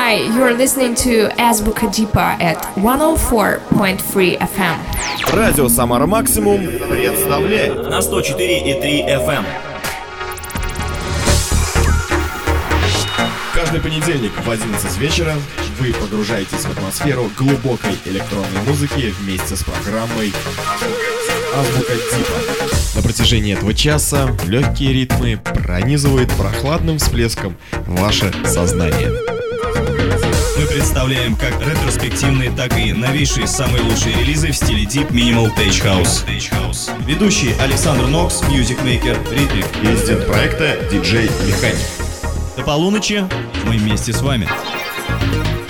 Hi, you're listening to Азбука Дипа at 104.3 FM. Радио Самара Максимум представляет на 104.3 FM. Каждый понедельник в 11 вечера вы погружаетесь в атмосферу глубокой электронной музыки вместе с программой Азбука Дипа. На протяжении этого часа легкие ритмы пронизывают прохладным всплеском ваше сознание. Мы представляем как ретроспективные, так и новейшие самые лучшие релизы в стиле Deep Minimal Tech House. Ведущий Александр Нокс, мьюзик-мейкер, ритмик. Резидент проекта диджей Механик. До полуночи мы вместе с вами.